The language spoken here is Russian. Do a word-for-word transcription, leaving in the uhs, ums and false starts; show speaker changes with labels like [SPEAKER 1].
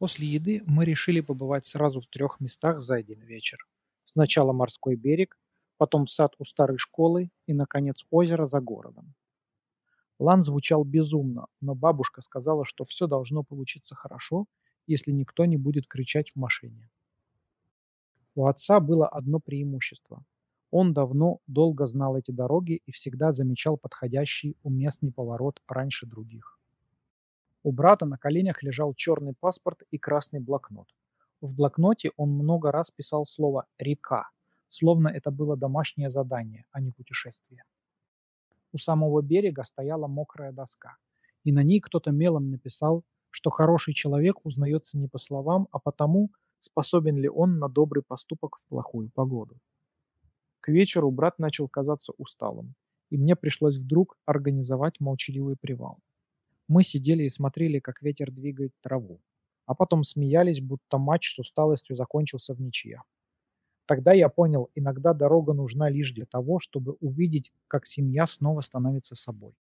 [SPEAKER 1] После еды мы решили побывать сразу в трех местах за один вечер. Сначала морской берег, потом сад у старой школы и, наконец, озеро за городом. План звучал безумно, но бабушка сказала, что все должно получиться хорошо, если никто не будет кричать в машине. У отца было одно преимущество. Он давно, долго знал эти дороги и всегда замечал подходящий уместный поворот раньше других. У брата на коленях лежал черный паспорт и красный блокнот. В блокноте он много раз писал слово «река», словно это было домашнее задание, а не путешествие. У самого берега стояла мокрая доска, и на ней кто-то мелом написал, что хороший человек узнается не по словам, а потому, способен ли он на добрый поступок в плохую погоду. К вечеру брат начал казаться усталым, и мне пришлось вдруг организовать молчаливый привал. Мы сидели и смотрели, как ветер двигает траву, а потом смеялись, будто матч с усталостью закончился в ничья. Тогда я понял, иногда дорога нужна лишь для того, чтобы увидеть, как семья снова становится собой.